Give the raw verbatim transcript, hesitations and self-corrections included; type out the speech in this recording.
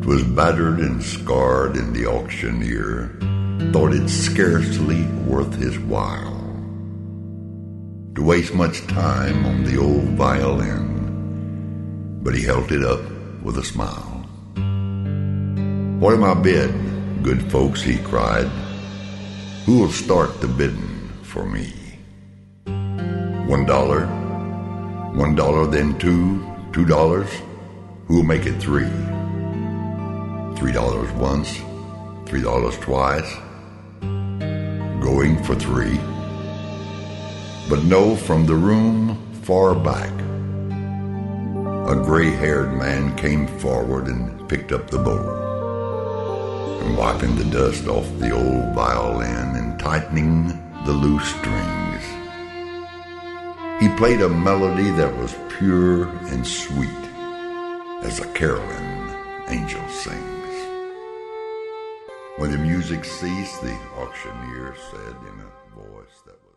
'Twas battered and scarred, and the auctioneer thought it scarcely worth his while to waste much time on the old violin, but he held it up with a smile. "What am I bid, good folks?" he cried. "Who'll start the bidding for me?" One dollar, one dollar, then two, two dollars. Who'll make it three? Three dollars once, three dollars twice. Going for three. But no, from the room far back, a gray-haired man came forward and picked up the bowl, and wiping the dust off the old violin and tightening the loose strings, he played a melody that was pure and sweet as a carolling angel sings. When the music ceased, the auctioneer said in a voice that was